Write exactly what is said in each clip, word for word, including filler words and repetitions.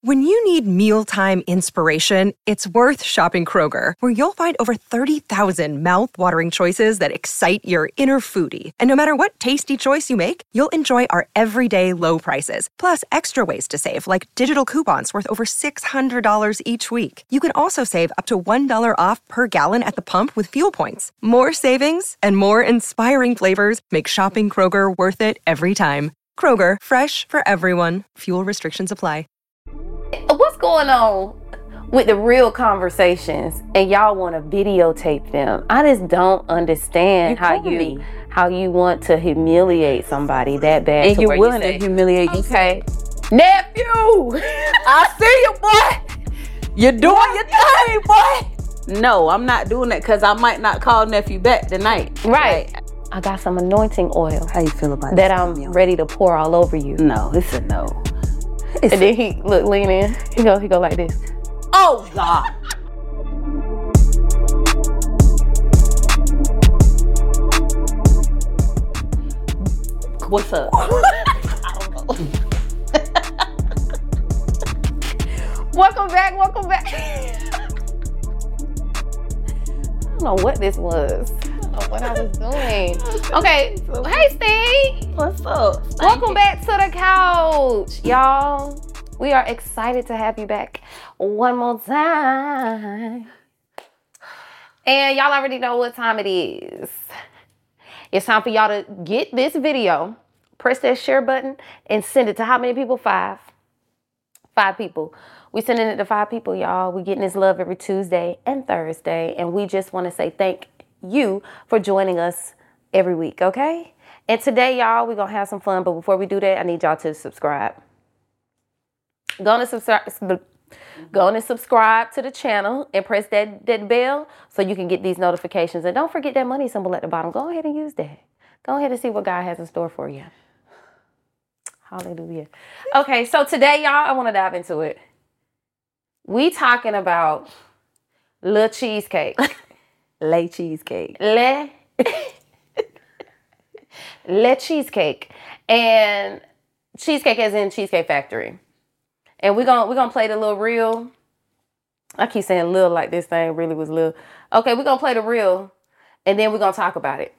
When you need mealtime inspiration, it's worth shopping Kroger, where you'll find over thirty thousand mouth-watering choices that excite your inner foodie. And no matter what tasty choice you make, you'll enjoy our everyday low prices, plus extra ways to save, like digital coupons worth over six hundred dollars each week. You can also save up to one dollar off per gallon at the pump with fuel points. More savings and more inspiring flavors make shopping Kroger worth it every time. Kroger, fresh for everyone. Fuel restrictions apply. What's going on with the real conversations and y'all want to videotape them? I just don't understand you how you me. how you want to humiliate somebody that bad. And to you're willing you to humiliate okay. Nephew! I see you, boy. You're doing your thing, boy. No, I'm not doing that because I might not call nephew back tonight. Right. Like, I got some anointing oil. How you feel about that? That I'm ready to pour all over you. No, it's a no. It's and a- then he look lean in. He go he go like this. Oh God. What's up? I don't know. Welcome back, welcome back. I don't know what this was. I don't know what I was doing. Okay, hey Steve. What's up? Thank welcome you. back to the couch, y'all. We are excited to have you back one more time. And y'all already know what time it is. It's time for y'all to get this video, press that share button, and send it to how many people? Five. Five people. We sending it to five people, y'all. We getting this love every Tuesday and Thursday. And we just want to say thank you for joining us every week, okay? And today, y'all, we're going to have some fun. But before we do that, I need y'all to subscribe. Go on and subscribe. Go on and subscribe to the channel and press that, that bell so you can get these notifications. And don't forget that money symbol at the bottom. Go ahead and use that. Go ahead and see what God has in store for you. Hallelujah. Okay, so today, y'all, I want to dive into it. We talking about Le Cheesecake. Le Cheesecake. Le. Le Cheesecake. And cheesecake as in Cheesecake Factory. And we're gonna we're gonna play the little reel. I keep saying little like this thing really was little. Okay, we're gonna play the reel and then we're gonna talk about it.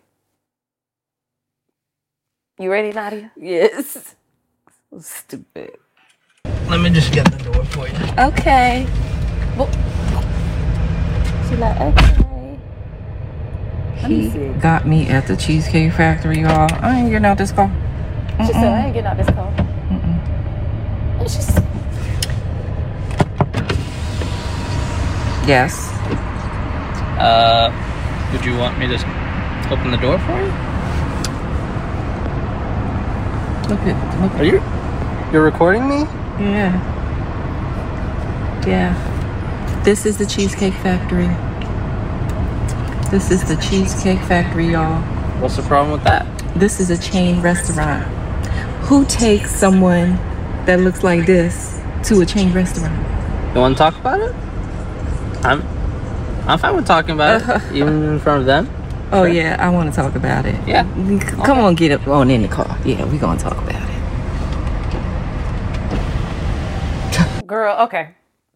You ready, Nadia? Yes. So stupid. Let me just get the door for you. Okay. Well, she like, okay. He got me at the Cheesecake Factory, y'all. I ain't getting out this car. Mm-mm. She said, I ain't getting out this car. Mm-mm. And she said, yes. Uh, would you want me to open the door for you? Look at, look at. Are you, you're recording me? Yeah. Yeah. This is the Cheesecake Factory. This is the Cheesecake Factory, y'all. What's the problem with that? This is a chain restaurant. Who takes someone that looks like this to a chain restaurant? You want to talk about it? I'm, I'm fine with talking about it, even in front of them. Oh, sure. yeah, I want to talk about it. Yeah. Come okay. on, get up on in the car. Yeah, we're going to talk about it. Girl, okay.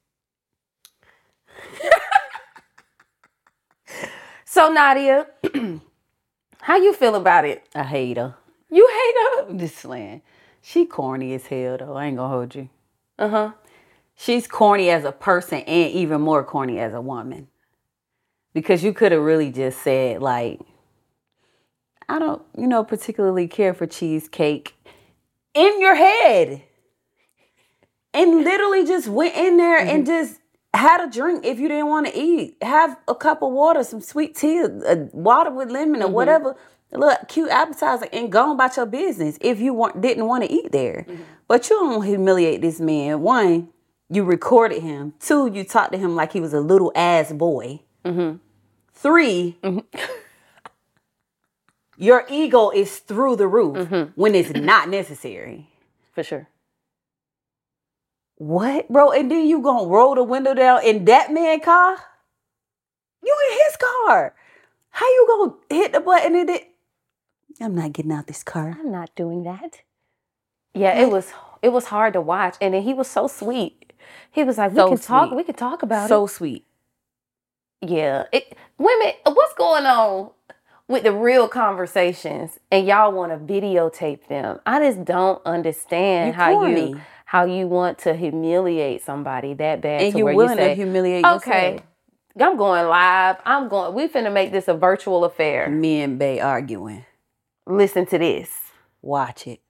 So, Nadia, how you feel about it? I hate her. You hate her? I'm just playing. She corny as hell, though. I ain't gonna hold you. Uh-huh. She's corny as a person and even more corny as a woman. Because you could have really just said, like, I don't, you know, particularly care for cheesecake in your head. And literally just went in there mm-hmm. and just had a drink if you didn't want to eat. Have a cup of water, some sweet tea, a water with lemon or mm-hmm. whatever. A little cute appetizer and go on about your business if you weren't, didn't want to eat there. Mm-hmm. But you don't humiliate this man. One, you recorded him. Two, you talked to him like he was a little ass boy. Mm-hmm. Three, mm-hmm. your ego is through the roof mm-hmm. when it's not necessary. For sure. What, bro? And then you gonna roll the window down in that man's car? You in his car. How you gonna hit the button and it? I'm not getting out this car. I'm not doing that. Yeah, it was it was hard to watch. And then he was so sweet. He was like, we So can talk, sweet. we can talk about So it. sweet. Yeah. It, women, what's going on with the real conversations and y'all want to videotape them? I just don't understand You how corny. you how you want to humiliate somebody that bad And to you're where willing you say, to humiliate okay, yourself. I'm going live. I'm going, we finna make this a virtual affair. Me and Bay arguing. Listen to this. Watch it.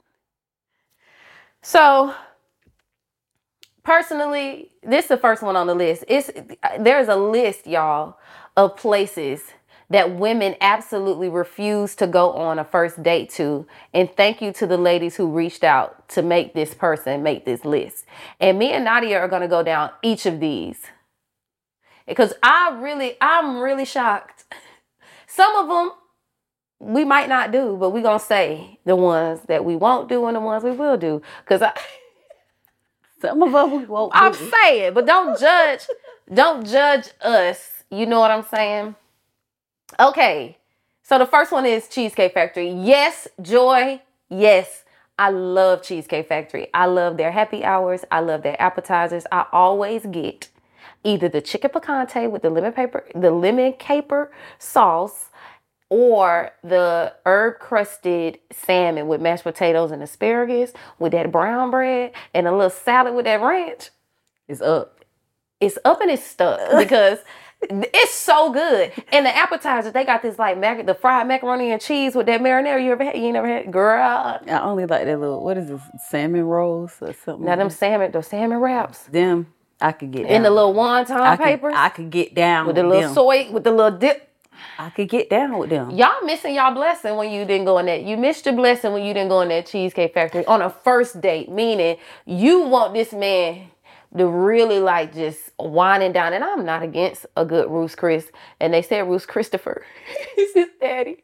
So, personally, this is the first one on the list. It's there's a list, y'all, of places that women absolutely refuse to go on a first date to. And thank you to the ladies who reached out to make this person make this list. And me and Nadia are going to go down each of these. Because I really, I'm really shocked. Some of them we might not do, but we're going to say the ones that we won't do and the ones we will do. Because I... Some of them we won't I'm do. saying, but don't judge, don't judge us. You know what I'm saying? Okay. So the first one is Cheesecake Factory. Yes, Joy. Yes. I love Cheesecake Factory. I love their happy hours. I love their appetizers. I always get either the chicken picante with the lemon paper, the lemon caper sauce, or the herb crusted salmon with mashed potatoes and asparagus with that brown bread and a little salad with that ranch. It's up. It's up and it's stuck because it's so good. And the appetizers, they got this like mac- the fried macaroni and cheese with that marinara. You ever had? You ain't never had? Girl. I only like that little, what is this, salmon rolls or something? Now them salmon, those salmon wraps. Them, I could get down. In the little wonton I could, papers. I could get down with with the little them. soy, with the little dip. I could get down with them. Y'all missing y'all blessing when you didn't go in that. You missed your blessing when you didn't go in that Cheesecake Factory on a first date. Meaning you want this man to really like just wine and dine. And I'm not against a good Ruth's Chris. And they said Ruth's Christopher is his daddy.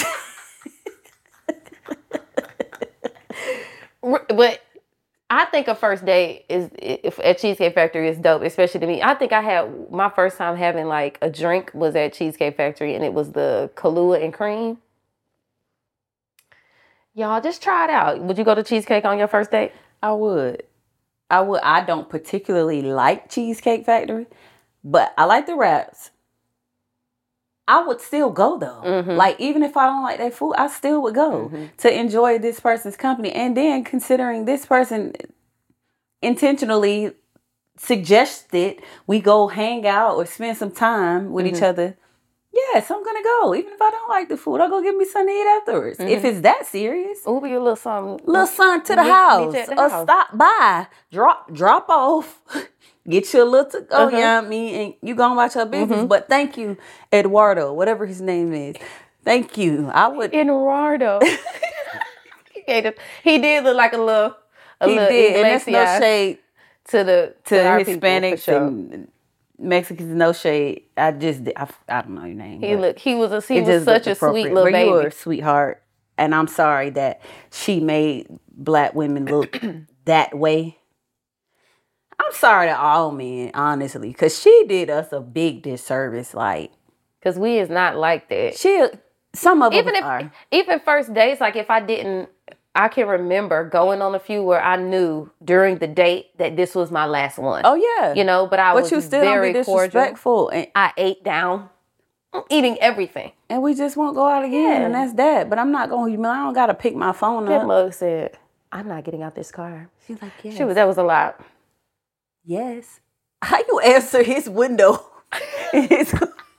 But I think a first date is if at Cheesecake Factory is dope, especially to me. I think I had my first time having like a drink was at Cheesecake Factory, and it was the Kahlua and cream. Y'all just try it out. Would you go to Cheesecake on your first date? I would. I would. I don't particularly like Cheesecake Factory, but I like the wraps. I would still go though. Mm-hmm. Like even if I don't like that food, I still would go Mm-hmm. to enjoy this person's company. And then considering this person intentionally suggested we go hang out or spend some time with Mm-hmm. each other, yes, I'm gonna go. Even if I don't like the food, I'll go get me something to eat afterwards. Mm-hmm. If it's that serious. Uber you a little something. Little son to the Meet- house, meet you at the or house. stop by, drop drop off, get you a little to go, Uh-huh. you know what I mean? And you go about your business. Mm-hmm. But thank you, Eduardo, whatever his name is. Thank you. I would. Eduardo. he, gave him- he did look like a little, a He little did, and that's no Iglesias shade to the to our people, Hispanics for sure. and Mexicans. No shade. I just did- I, I don't know your name. He but look. He was a. He it was just such looked a sweet appropriate. little But baby. you were a sweetheart, and I'm sorry that she made black women look that way. I'm sorry to all men, honestly, because she did us a big disservice. Like, Cause we is not like that. she, some of Even them if, are. even first dates, like if I didn't, I can remember going on a few where I knew during the date that this was my last one. Oh yeah, You know, but I but was you still very don't be cordial. disrespectful, and, I ate down. I'm eating everything. and we just won't go out again, Yeah. and that's that. But I'm not going. to I don't gotta pick my phone That up. mug said, "I'm not getting out this car." She's like, yes, She was. That was a lot. yes. How you answer his window? His-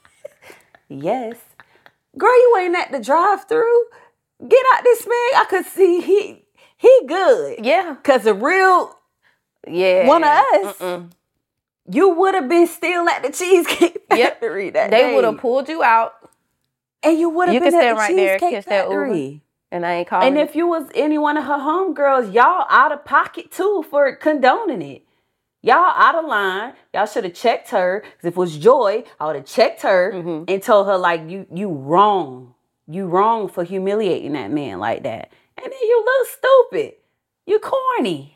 yes, girl, you ain't at the drive-through. Get out this man. I could see he he good. Yeah. Cause the real Yeah. one of us, Mm-mm. you would have been still at the Cheesecake Yep. Factory that They day. would have pulled you out, and you would have You been can at stand the right there, Cheesecake catch that Uber. Factory. and I ain't calling. And if you was any one of her homegirls, y'all out of pocket too for condoning it. Y'all out of line. Y'all should have checked her. Cause if it was Joy, I would have checked her Mm-hmm. and told her like you you wrong. You wrong for humiliating that man like that. And then you look stupid. You corny.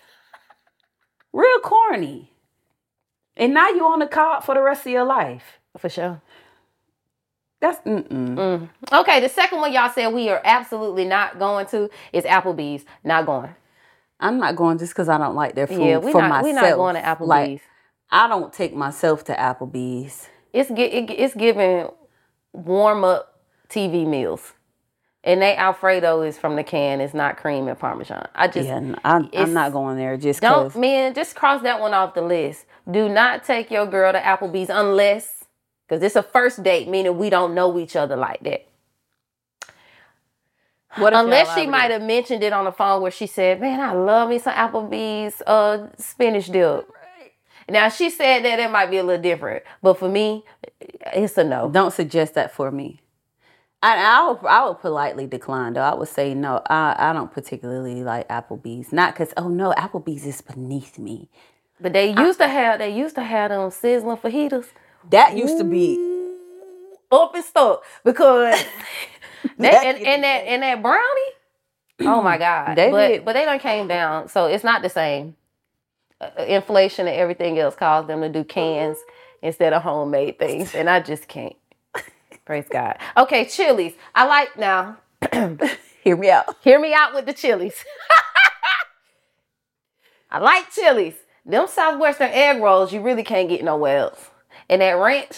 Real corny. And now you on the card for the rest of your life. for sure. That's mm-mm. Mm. Okay, the second one y'all said we are absolutely not going to is Applebee's. Not going. I'm not going just because I don't like their food Yeah, we for not myself. we not going to Applebee's. Like, I don't take myself to Applebee's. It's get it, it's giving warm up T V meals, and they Alfredo is from the can. It's not cream and Parmesan. I just Yeah, I, I'm not going there just don't because. man. Just cross that one off the list. Do not take your girl to Applebee's unless because it's a first date, meaning we don't know each other like that. What if Unless y'all she already- might have mentioned it on the phone where she said, "Man, I love me some Applebee's uh spinach dip." Now, if she said that, it might be a little different. But for me, it's a no. Don't suggest that for me. I, I, would, I would politely decline, though. I would say, no, I, I don't particularly like Applebee's. Not because, oh, no, Applebee's is beneath me. But they used to have they used to have them sizzling fajitas That used to be... up and stuck because that That and, used and that and that brownie. Oh my God! They but did- but they done came down, so it's not the same. Uh, inflation and everything else caused them to do cans instead of homemade things, and I just can't. Praise God. Okay, Chili's. I like now. Hear me out. Hear me out with the Chili's. I like Chili's. Them Southwestern egg rolls, you really can't get nowhere else. And that ranch,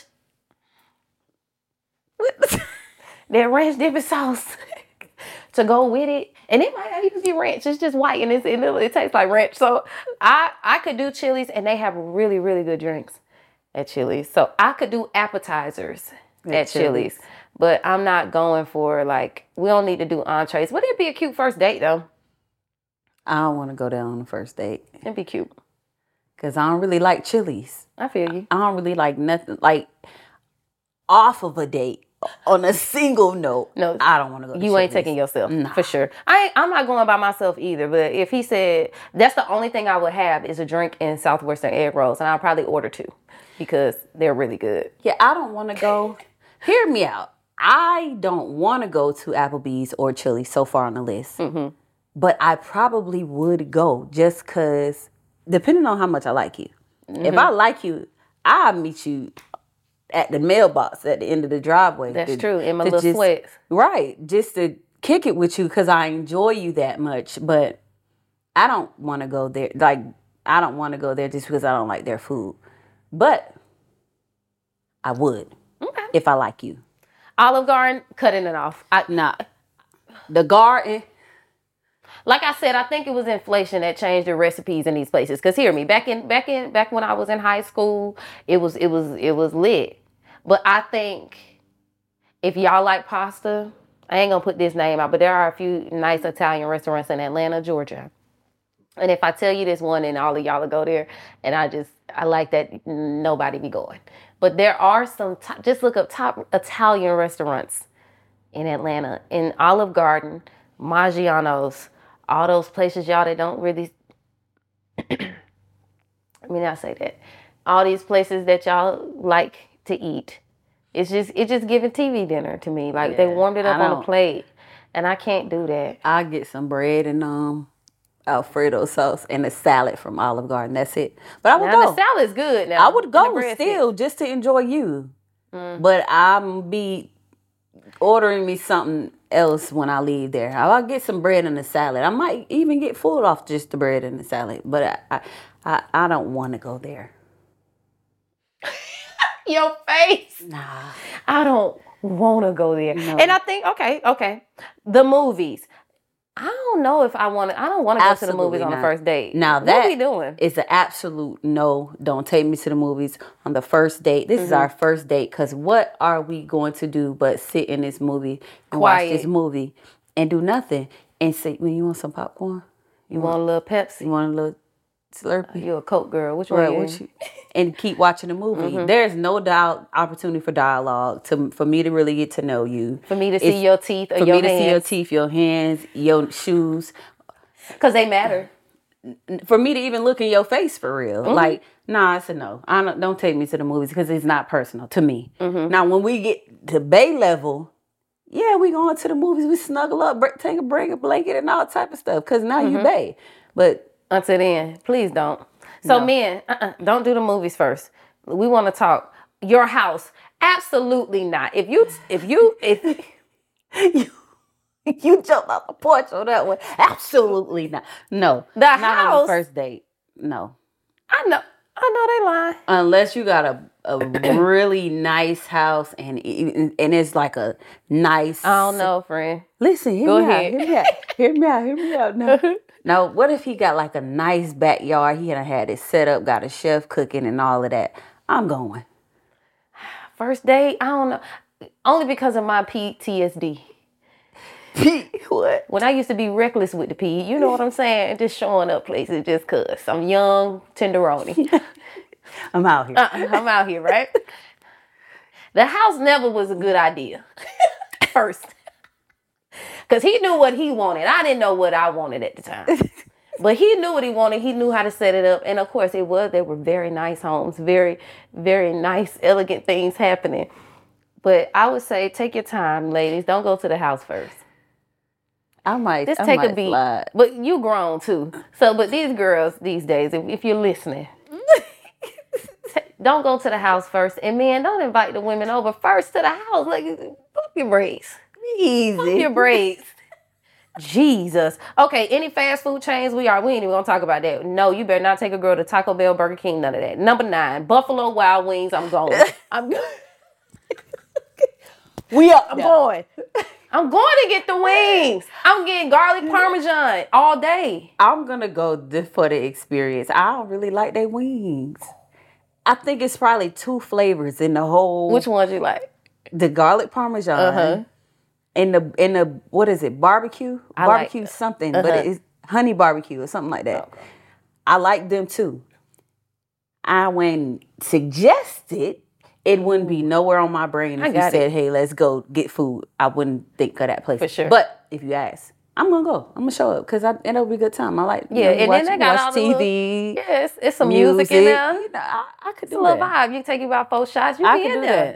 that ranch dipping sauce to go with it. And it might not even be ranch. It's just white and it's, it, it tastes like ranch. So I, I could do Chili's and they have really, really good drinks at Chili's. So I could do appetizers at, at Chili's. But I'm not going for like, we don't need to do entrees. Would it be a cute first date though? I don't want to go there on the first date. It'd be cute. Because I don't really like Chili's. I feel you. I don't really like nothing. Like, off of a date, on a single note, No, I don't want to go to You ain't Chili's. taking yourself, Nah. for sure. I ain't, I'm not going by myself either, but if he said, that's the only thing I would have is a drink and Southwestern egg rolls, and I'll probably order two because they're really good. Yeah, I don't want to go. Hear me out. I don't want to go to Applebee's or Chili's so far on the list. Mm-hmm. But I probably would go just because, depending on how much I like you. Mm-hmm. If I like you, I'll meet you at the mailbox at the end of the driveway. That's to- true, in my to little just- sweats. Right, just to kick it with you because I enjoy you that much. But I don't want to go there. Like, I don't want to go there just because I don't like their food. But I would Okay. if I like you. Olive Garden, cutting it off. I, Nah, the garden. like I said, I think it was inflation that changed the recipes in these places. Cause hear me, back in back in back when I was in high school, it was it was it was lit. But I think if y'all like pasta, I ain't gonna put this name out, but there are a few nice Italian restaurants in Atlanta, Georgia. And if I tell you this one, and all of y'all will go there, and I just I like that nobody be going. But there are some top, just look up top Italian restaurants in Atlanta, in Olive Garden, Maggiano's, all those places y'all that don't really. I mean, I say that all these places that y'all like to eat. It's just it's just giving T V dinner to me. Like they Yeah, warmed it up I on a don't- plate, and I can't do that. I get some bread and um Alfredo sauce and a salad from Olive Garden. That's it. But I would Now go. the salad's good. Now I would And the go breadstick. still just to enjoy you. Mm. But I'm be ordering me something else when I leave there. I'll get some bread and a salad. I might even get full off just the bread and the salad. But I I, I, I don't want to go there. Your face. Nah. I don't want to go there. No. And I think okay, okay, the movies. I don't know if I want to. I don't want to go to the Absolutely movies on the not. first date. Now what that we doing? is an absolute no. Don't take me to the movies on the first date. This is Mm-hmm. our first date because what are we going to do but sit in this movie and watch Quiet. this movie and do nothing and say, "When you want some popcorn, You want a little Pepsi? you want a little Slurpee, You a Coke girl? Which one? right? you What in? you?" And keep watching the movie. Mm-hmm. There's no doubt opportunity for dialogue to for me to really get to know you. For me to see It's- your teeth or For your me to see your hands, teeth, your hands, your shoes. because they matter. For me to even look in your face for real. Mm-hmm. Like, nah, it's a no. I don't, don't take me to the movies because it's not personal to me. Mm-hmm. Now, when we get to Bay level, yeah, we going to the movies. We snuggle up, br- take a break, a blanket, and all type of stuff because now Mm-hmm. you Bay. But Until then, please don't. So No. men, uh-uh, don't do the movies first. We want to talk your house. Absolutely not. If you, if you, if You jumped off the porch on that one. Absolutely not. No. The not house. on the first date. No. I know. I know they lying. Unless you got a, a really nice house and and it's like a nice. I don't know, friend. Listen, hear Go me ahead. out. Hear me out. Hear me out. Hear me out. No. No. What if he got like a nice backyard? He done had it set up, got a chef cooking and all of that. I'm going. First date, I don't know. Only because of my P T S D. P what? When I used to be reckless with the P, you know what I'm saying? Just showing up places just cause I'm young, tenderoni. I'm out here. Uh, I'm out here, right? The house never was a good idea. First. Because he knew what he wanted. I didn't know what I wanted at the time. But he knew what he wanted. He knew how to set it up. And of course it was. They were very nice homes. Very, very nice, elegant things happening. But I would say take your time, ladies. Don't go to the house first. I might Just I take might a beat. slide. But you grown too. So, but these girls these days, if, if you're listening, t- don't go to the house first. And men, don't invite the women over first to the house. Like, pump your brakes. Easy. Pump your brakes. Jesus. Okay, any fast food chains we are, we ain't even gonna talk about that. No, you better not take a girl to Taco Bell, Burger King, none of that. Number nine, Buffalo Wild Wings. I'm going. I'm going. We up. I'm going. I'm going to get the wings. I'm getting garlic parmesan all day. I'm gonna go th- for the experience. I don't really like their wings. I think it's probably two flavors in the whole. Which ones you like? The garlic parmesan Uh-huh. and the and the what is it? Barbecue, I like- barbecue something, Uh-huh. but it's honey barbecue or something like that. Okay. I like them too. I when suggested. It wouldn't be nowhere on my brain I if you got said, hey, let's go get food. I wouldn't think of that place. For sure. But if you ask, I'm going to go. I'm going to show up because it'll be a good time. I like you Yeah, know, and watch, then they got watch all the T V. little- Yes, it's some music, in there. You know, I, I could It's a do little that. vibe. You can take you about four shots. You I be could in do there. that.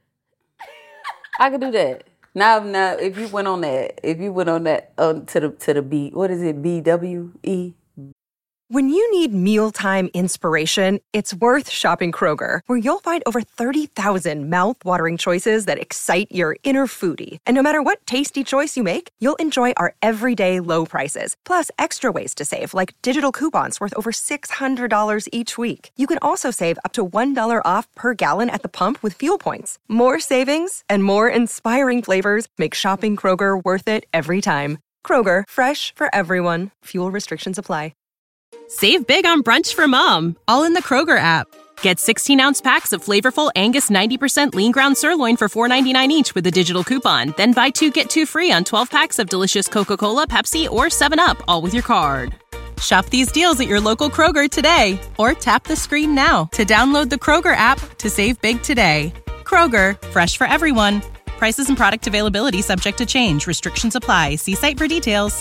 I could do that. Now, now, if you went on that, if you went on that um, to the to the B, what is it? B W E. When you need mealtime inspiration, it's worth shopping Kroger, where you'll find over thirty thousand mouth-watering choices that excite your inner foodie. And no matter what tasty choice you make, you'll enjoy our everyday low prices, plus extra ways to save, like digital coupons worth over six hundred dollars each week. You can also save up to one dollar off per gallon at the pump with fuel points. More savings and more inspiring flavors make shopping Kroger worth it every time. Kroger, fresh for everyone. Fuel restrictions apply. Save big on brunch for mom, all in the Kroger app. Get sixteen-ounce packs of flavorful Angus ninety percent lean ground sirloin for four ninety-nine each with a digital coupon. Then buy two, get two free on twelve packs of delicious Coca-Cola, Pepsi, or seven up, all with your card. Shop these deals at your local Kroger today, or tap the screen now to download the Kroger app to save big today. Kroger, fresh for everyone. Prices and product availability subject to change. Restrictions apply. See site for details.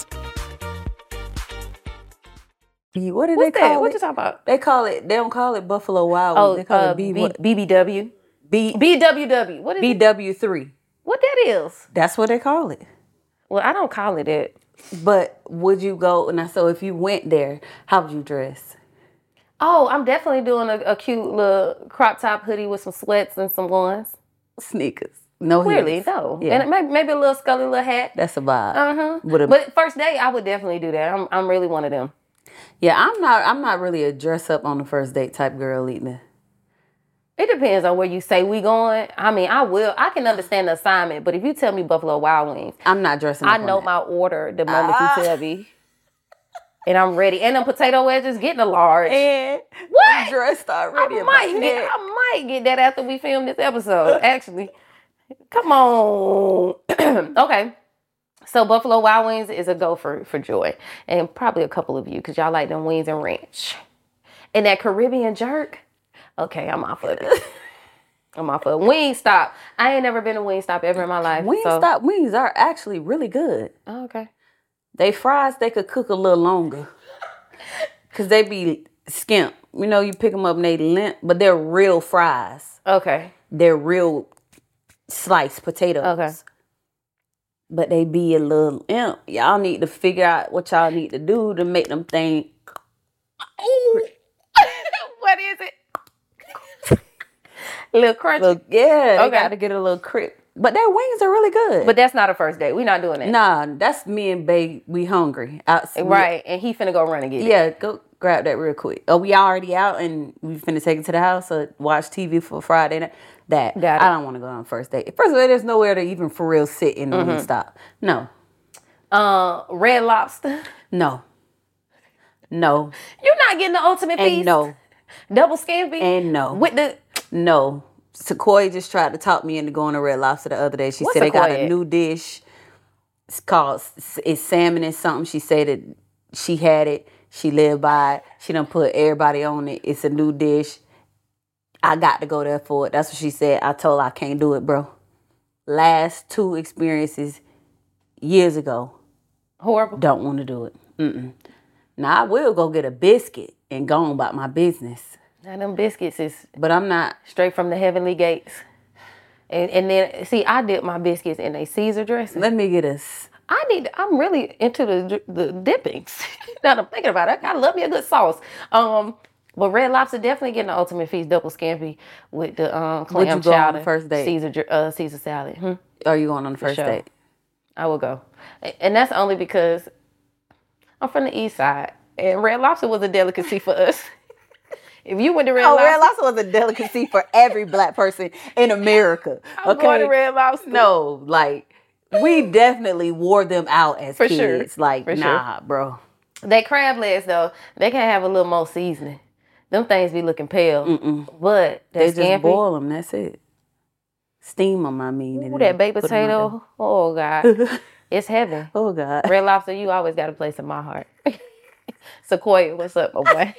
What did What's they that? call What it? you talking about? They call it. They don't call it Buffalo Wild Wings. Oh, they call uh, it B, B- what? B B W. B B W W. What is B it? W three. What that is? That's what they call it. Well, I don't call it that. But would you go? Now, so if you went there, how would you dress? Oh, I'm definitely doing a, a cute little crop top hoodie with some sweats and some ones. Sneakers. No Clearly, heels. no. Yeah. And maybe, maybe a little scully little hat. That's a vibe. Uh-huh. With a- But first day, I would definitely do that. I'm I'm really one of them. Yeah, I'm not. I'm not really a dress up on the first date type girl either. It depends on where you say we going. I mean, I will. I can understand the assignment, but if you tell me Buffalo Wild Wings, I'm not dressing up I on know that. my order the moment Ah. you tell me. And I'm ready. And them potato wedges getting a large. And What? I'm dressed already. I in might, my get, head. I might get that after we film this episode, actually. Come on. Okay. So Buffalo Wild Wings is a go for, for Joy. And probably a couple of you, because y'all like them wings and ranch. And that Caribbean jerk, okay, I'm off of it. I'm off of it. Wingstop. I ain't never been to Wingstop ever in my life. so- Wingstop wings are actually really good. Oh, okay. They fries, they could cook a little longer. Because they be skimp. You know, you pick them up and they limp, but they're real fries. Okay. They're real sliced potatoes. Okay. But they be a little imp. Y'all need to figure out what y'all need to do to make them think. What is it? Little crunchy. Look, yeah, they Okay. got to get a little crisp, But their wings are really good. But that's not a first date. We're not doing that. Nah, that's me and Babe. We hungry. Out, Right, and he finna go run and get it. Yeah, go grab that real quick. Oh, we already out and we finna take it to the house or watch T V for Friday night. That. Got it. I don't want to go on a first date. First of all, there's nowhere to even for real sit in the mm-hmm. Wingstop. No. Uh, Red Lobster. No. No. You're not getting the ultimate and feast. No. Double scampi. And no. With the no. Sequoia just tried to talk me into going to Red Lobster the other day. She What's said Sequoia? They got a new dish. It's called it's salmon and something. She said that she had it. She lived by it. She done put everybody on it. It's a new dish. I got to go there for it. That's what she said. I told her I can't do it, bro. Last two experiences years ago. Horrible. Don't want to do it. Mm-mm. Now I will go get a biscuit and go on about my business. Now them biscuits is But I'm not. straight from the heavenly gates. And and then, see, I dip my biscuits in a Caesar dressing. Let me get a... I need, I'm really into the the dippings. Now that I'm thinking about it, I love me a good sauce. Um, But Red Lobster definitely getting the ultimate feast, double scampi with the um, clam Would you go chowder. on the first date? Caesar, uh, Caesar salad. Hmm? Are you going on the first sure. date? I will go. And that's only because I'm from the east side. And Red Lobster was a delicacy for us. If you went to Red Oh, Lobster. Red Lobster was a delicacy for every black person in America. I'm okay? going to Red Lobster. No, like, we definitely wore them out as For kids. sure. Like, For nah, sure. bro. They crab legs, though, they can have a little more seasoning. Them things be looking pale. Mm-mm. But They that just scampi, boil them, that's it. Steam them, I mean. ooh, and that baked put 'em in potato, oh, God. It's heaven. Oh, God. Red Lobster, you always got a place in my heart. Sequoia, what's up, my boy?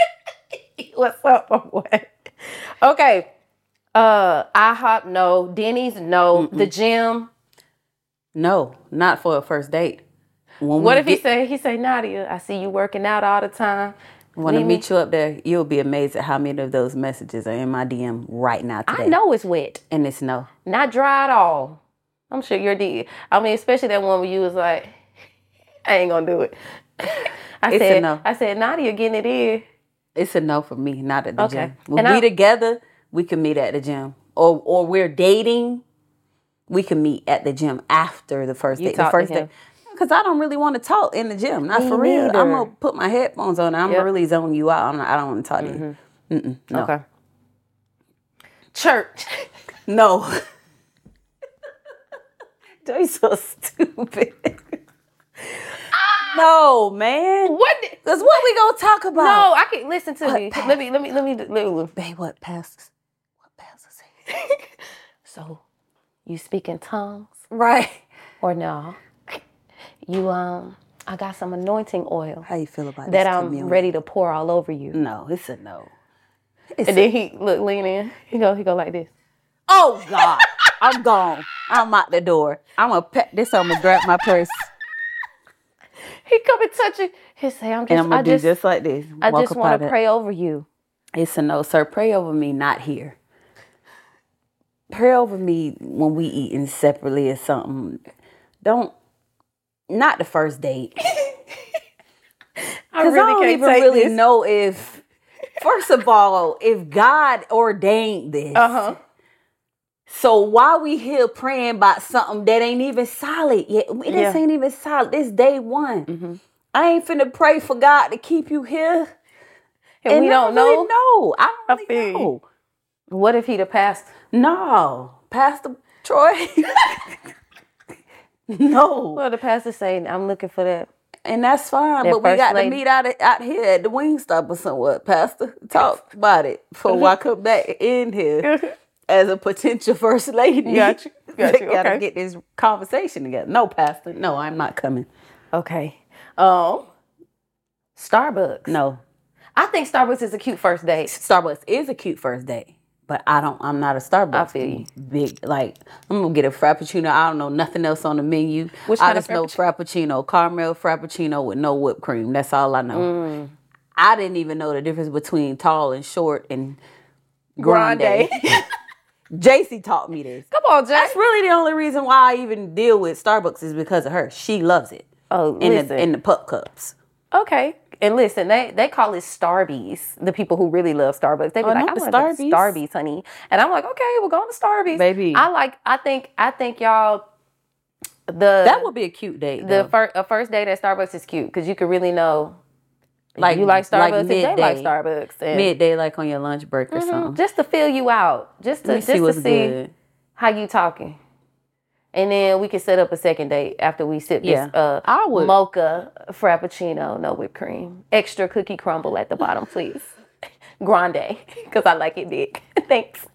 What's up, my boy? Okay. Uh, IHOP, no. Denny's, no. Mm-mm. The gym. No, not for a first date. When What we if he get- say, he say, Nadia, I see you working out all the time. Want to Meet me- meet you up there, you'll be amazed at how many of those messages are in my D M right now today. I know it's wet. And it's no. Not dry at all. I'm sure you're D. I mean, especially that one where you was like, I ain't gonna do it. I It's a said, no. I said, Nadia getting it in. It's a no for me, not at the Okay. gym. When And we I- together, we can meet at the gym. Or or we're dating, we can meet at the gym after the first You date. The talk to first him. date. Because I don't really want to talk in the gym. Not Me for real. neither. I'm going to put my headphones on and I'm Yep. going to really zone you out. I'm not, I don't want to talk to you. Mm-mm, no. Okay. Church. No. You're so stupid. No, man. What? the- That's what we going to talk about. No, I can listen to What me. past- Let me, let me, let me, let me. Babe, what pastors? What pastors say? So, you speak in tongues Right. or no? You um, I got some anointing oil How you feel about that this I'm communion? ready to pour all over you. No, it's a no. It's And a- then he look lean in. He go, he go like this. oh, God. I'm gone. I'm out the door. I'm going to pack this. I'm going to grab my purse. He come and touch it. He say, I'm just, And I'm I going to do just, just like this. I Walk just up want out to of- pray over you. It's a no, sir. Pray over me, not here. Pray over me when we eating separately or something. Don't, not the first date. I Because I, don't can't even take really this. know if, first of all, if God ordained this. Uh-huh. So why we here praying about something that ain't even solid yet? This Yeah. ain't even solid. This day one. Mm-hmm. I ain't finna pray for God to keep you here. And, we I don't really know. know. I I don't feel really you. know. What if he the pastor? No. Pastor Troy. No. Well, the pastor say, I'm looking for that. And that's fine, That but we first got lady. to meet out, out here at the Wingstop or somewhat, Pastor. Talk about it before I come back in here as a potential first lady. Got you. Got you. Gotta Okay. get this conversation together. No, Pastor. No, I'm not coming. Okay. Um, Starbucks. No. I think Starbucks is a cute first date. Starbucks is a cute first date. But I don't, I'm not a Starbucks. I feel you. Big, like, I'm going to get a Frappuccino. I don't know nothing else on the menu. Which I kind of just know Frappuccino, caramel Frappuccino with no whipped cream. That's all I know. I didn't even know the difference between tall and short and grande. Grande. J C taught me this. Come on, Jay. That's really the only reason why I even deal with Starbucks is because of her. She loves it. Oh, in listen. the in the pup cups. Okay. And listen, they, they call it Starbies. The people who really love Starbucks, they be Oh, like, not I the want to Starbies. Starbies, honey. And I'm like, okay, we're going to Starbies, Baby. I like. I think. I think y'all. The That would be a cute date. the though. first a first date at Starbucks is cute because you can really know. Like you like like Starbucks, and they like midday. Starbucks, and midday, like on your lunch break or something. just to fill you out, just to Let me just see to what's see good. how you talking. And then we can set up a second date after we sip Yeah, this uh, I would. mocha frappuccino, no whipped cream. Extra cookie crumble at the bottom, please. Grande, because I like it big. Thanks.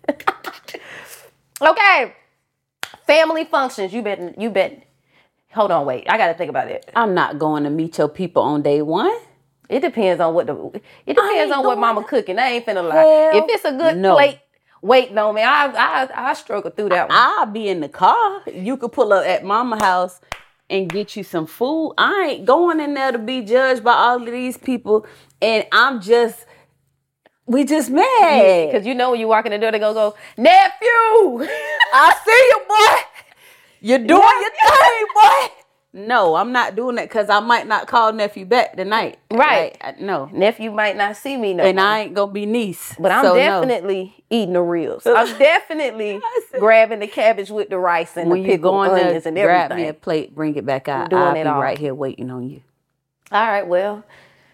Okay. Family functions. You bet. You bet. Hold on, wait. I got to think about it. I'm not going to meet your people on day one. It depends on what the. It depends ain't on what going- Mama cooking. I ain't finna lie. Hell If it's a good no. plate, wait, no man. I I I struggle through that one. I'll be in the car. You could pull up at mama house and get you some food. I ain't going in there to be judged by all of these people. And I'm just, we just mad. Because you know when you walk in the door, they go, go, nephew. I see you, boy. You're doing your thing, boy. No, I'm not doing that because I might not call nephew back tonight. Right. Like, I- no. Nephew might not see me no And more. I ain't going to be niece. But I'm so no. definitely eating the ribs. I'm definitely grabbing the cabbage with the rice and When the you pickled go in there, onions and grab everything. me a plate, bring it back out. Doing I'll it be all. right here waiting on you. All right, well,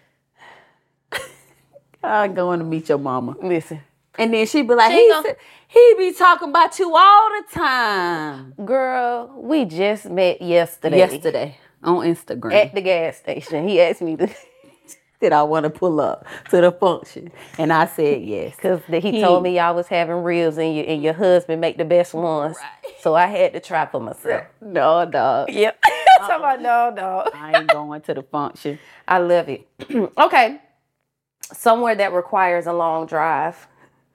I'm going to meet your mama. listen. And then she be like, She he, gon- said, he be talking about you all the time. Girl, we just met yesterday. Yesterday on Instagram. At the gas station. He asked me to, Did I want to pull up to the function? And I said yes. because he told me y'all was having ribs and, you, and your husband make the best ones. So I had to try for myself. No, dog. Yep. Talking about no, no. I ain't going to the function. I love it. Okay. Somewhere that requires a long drive.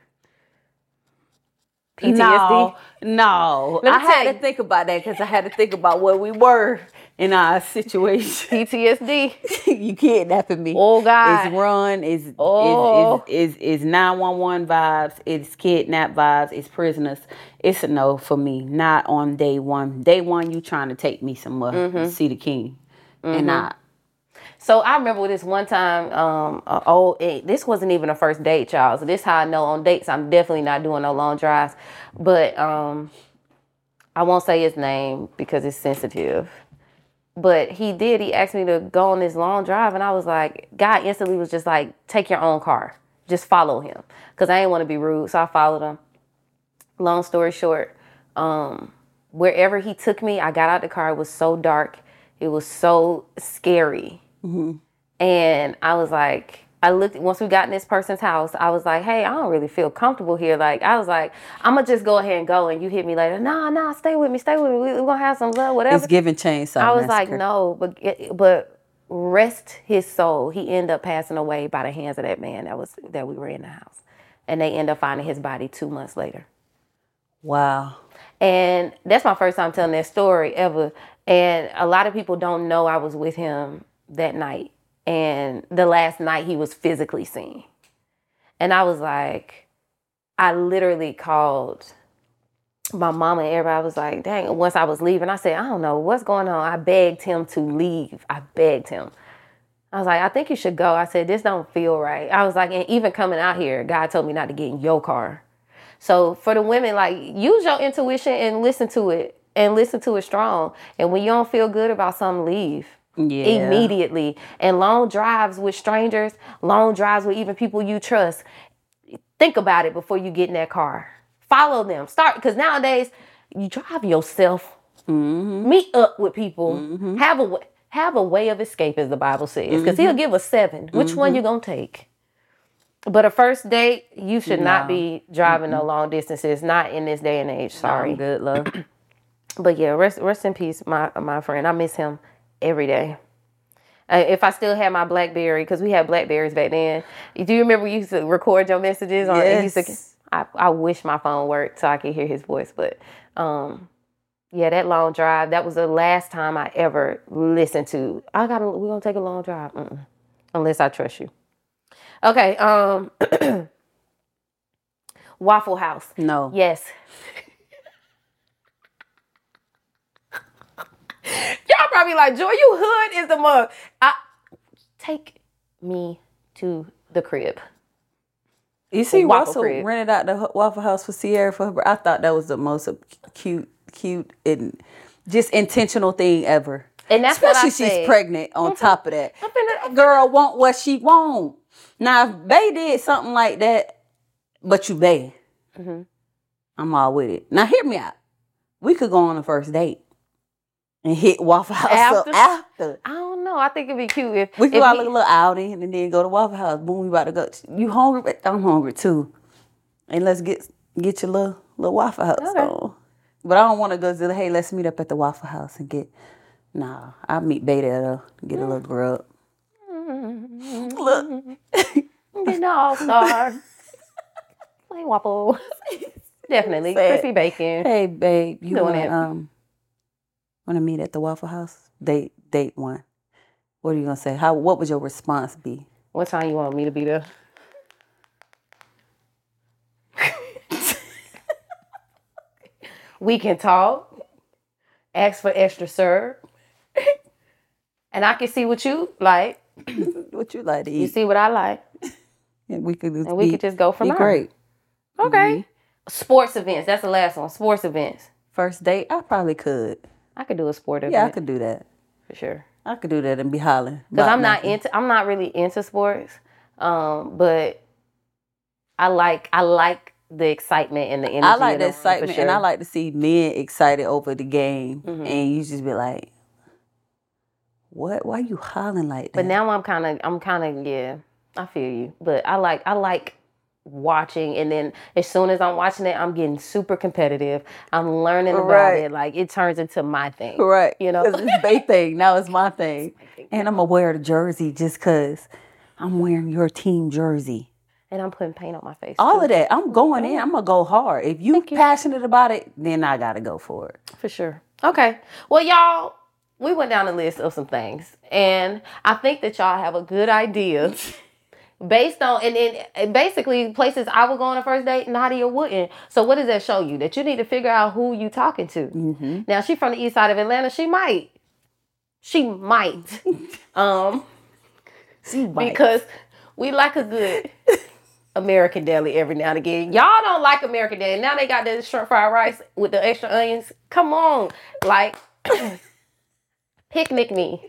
P T S D? No, no. Let me I had tell to you. think about that because I had to think about where we were in our situation. P T S D. You kidnapping me. Oh, God. It's run, it's, Oh. is is is nine one one vibes, it's kidnap vibes, it's prisoners. It's a no for me. Not on day one. Day one, you trying to take me somewhere Mm-hmm. to see the king. And I, So I remember this one time, um, uh, oh, it, this wasn't even a first date, y'all. So this how I know on dates I'm definitely not doing no long drives. But um, I won't say his name because it's sensitive. But he did. He asked me to go on this long drive, and I was like, God instantly was just like, take your own car, just follow him, because I didn't want to be rude. So I followed him. Long story short, um, wherever he took me, I got out the car. It was so dark. It was so scary. And I was like, I looked, once we got in this person's house, I was like, hey, I don't really feel comfortable here. Like, I was like, I'm going to just go ahead and go. And you hit me later. Nah, nah, stay with me. Stay with me. We're going to have some love, whatever. it's giving chainsaw I was massacre. like, no, but but rest his soul. He ended up passing away by the hands of that man that was that we were in the house. And they ended up finding his body two months later. Wow. And that's my first time telling that story ever. And a lot of people don't know I was with him that night. And the last night he was physically seen. And I was like, I literally called my mama and everybody. Was like, dang, once I was leaving, I said, I don't know what's going on. I begged him to leave. I begged him. I was like, I think you should go. I said, this don't feel right. I was like, and even coming out here, God told me not to get in your car. So for the women, like, use your intuition and listen to it and listen to it strong. And when you don't feel good about something, leave. Yeah. Immediately. And long drives with strangers, long drives with even people you trust. Think about it before you get in that car. Follow them. Start, because nowadays you drive yourself. Mm-hmm. Meet up with people. Mm-hmm. Have a have a way of escape, as the Bible says. Because mm-hmm. he'll give us seven. Which mm-hmm. one you gonna take? But a first date, you should no. not be driving mm-hmm. no long distances. Not in this day and age. Sorry. I'm good, love. But yeah, rest rest in peace, my my friend. I miss him every day. Uh, if I still had my BlackBerry, because we had Blackberries back then. Do you remember we used to record your messages on? Yes. Used to, I, I wish my phone worked so I could hear his voice. But um, yeah, that long drive. That was the last time I ever listened to. I got. We're gonna take a long drive, Mm-mm. unless I trust you. Okay. Um, Waffle House. No. Yes. Y'all probably like, Joy, you hood is the mug. I take me to the crib. You see, Waffle Russell crib. rented out the Waffle House for Sierra for her. I thought that was the most cute, cute, and just intentional thing ever. And that's Especially what I she's said. pregnant on Mhm. top of that. I'm finna- That girl want what she want. Now, if Bay did something like that, but you Bay, Mm-hmm. I'm all with it. Now, hear me out. We could go on a first date and hit Waffle House After? up after. I don't know. I think it'd be cute if We could if go out he- like a little outing and then go to Waffle House. Boom, we about to go. You hungry? I'm hungry too. And let's get get your little little Waffle House Okay. on. But I don't want to go to the, hey, let's meet up at the Waffle House and get, nah, I'll meet Beta though, get a little grub. Look. Getting all star. Plain waffle. Definitely. Say it. Crispy bacon. Hey, babe, you Doing want it. to um, want to meet at the Waffle House? Date, date one. What are you going to say? How? What would your response be? What time you want me to be there? We can talk. Ask for extra serve. And I can see what you like. What you like to eat? You see what I like. And we could just And we be, could just go from be there. great. Okay. Sports events. That's the last one. Sports events. First date, I probably could. I could do a sport event. Yeah, I could do that. For sure. I could do that and be hollering. Because about I'm not nothing. into I'm not really into sports. Um, but I like I like the excitement and the energy. I like in the room, for excitement, and I sure. like to see men excited over the game, Mhm. and you just be like, "What? Why you hollering like that?" But now I'm kind of, I'm kind of, yeah, I feel you. But I like, I like watching, and then as soon as I'm watching it, I'm getting super competitive. I'm learning about Right. it. Like it turns into my thing. right, You know? 'Cause it's Bay thing. Now it's my thing, and I'm gonna wear the jersey just cause I'm wearing your team jersey. And I'm putting paint on my face. All too. of that, I'm going in. I'm gonna go hard. If you Thank you. passionate about it, then I gotta go for it. For sure. Okay. Well, y'all, we went down the list of some things, and I think that y'all have a good idea based on, and, and, and basically places I would go on a first date, Nadia wouldn't. So what does that show you? That you need to figure out who you talking to. Mm-hmm. Now, she from the east side of Atlanta. She might. She might. um, See, Mike. because we like a good American deli every now and again. Y'all don't like American deli. Now they got the shrimp fried rice with the extra onions. Come on. Like, picnic me.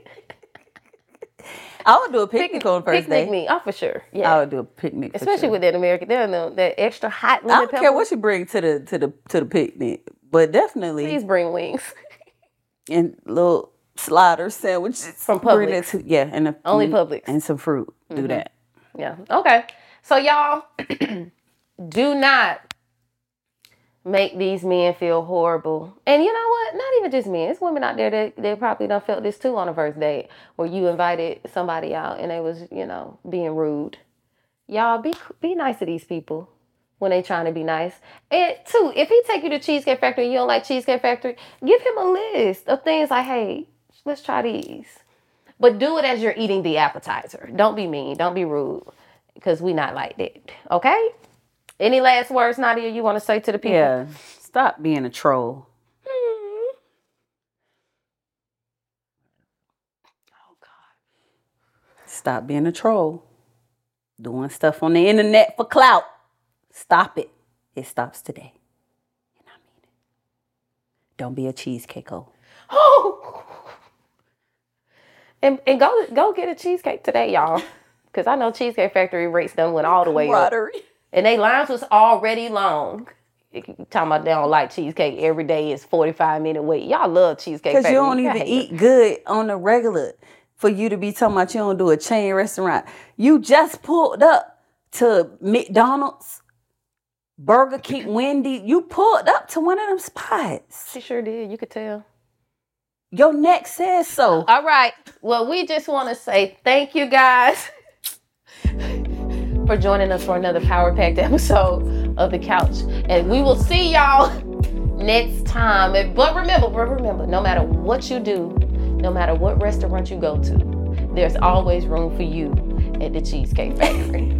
I would do a picnic on the first Picnic date. me. Oh, for sure. Yeah. I would do a picnic, for Especially sure. with that American deli, no, that extra hot I lemon don't pepper. care what you bring to the to the to the picnic, but definitely Please bring wings. and little slider sandwiches From Bring Publix. that to- yeah, and a, Only Publix. and some fruit. Do that. Yeah. Okay. So y'all do not make these men feel horrible. And you know what? Not even just men. It's women out there that, that probably done felt this too on a first date where you invited somebody out and they was, you know, being rude. Y'all be be nice to these people when they trying to be nice. And two, if he take you to Cheesecake Factory and you don't like Cheesecake Factory, give him a list of things like, hey, let's try these. But do it as you're eating the appetizer. Don't be mean. Don't be rude. Because we not like that. Okay? Any last words, Nadia, you want to say to the people? Yeah, stop being a troll. Oh, God. Stop being a troll. Doing stuff on the internet for clout. Stop it. It stops today. And I mean it. Don't be a cheesecake-o. Oh. And, and go go get a cheesecake today, y'all. Because I know Cheesecake Factory rates done went all the way up. Camaraderie. And they lines was already long. You talking about they don't like cheesecake every day is forty-five minute wait. Y'all love Cheesecake Because Factory. you don't I even hate eat it. good on the regular for you to be talking about you don't do a chain restaurant. You just pulled up to McDonald's, Burger King, Wendy. You pulled up to one of them spots. She sure did. You could tell. Your neck says so. All right. Well, we just want to say thank you guys for joining us for another Power Packed episode of The Couch. And we will see y'all next time. And- But remember, but remember, no matter what you do, no matter what restaurant you go to, there's always room for you at the Cheesecake Factory.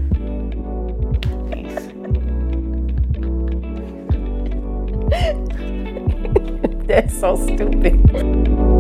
Peace. That's so stupid.